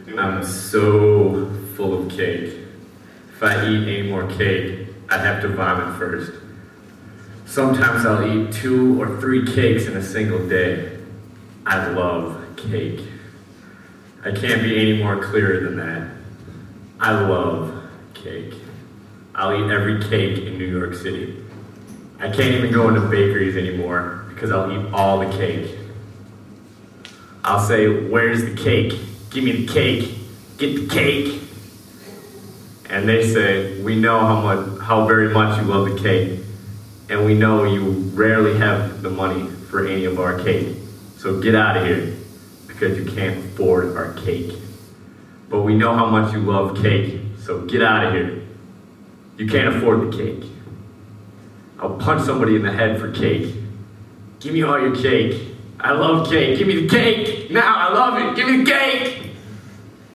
I'm so full of cake. If I eat any more cake, I'd have to vomit first. Sometimes I'll eat 2 or 3 cakes in a single day. I love cake. I can't be any more clearer than that. I love cake. I'll eat every cake in New York City. I can't even go into bakeries anymore because I'll eat all the cake. I'll say, "Where's the cake? Give me the cake. Get the cake." And they say, "We know how very much you love the cake, and we know you rarely have the money for any of our cake. So get out of here because you can't afford our cake. But we know how much you love cake, so get out of here. You can't afford the cake. I'll punch somebody in the head for cake. Give me all your cake. I love cake. Give me the cake. Now I love it. Give me the cake."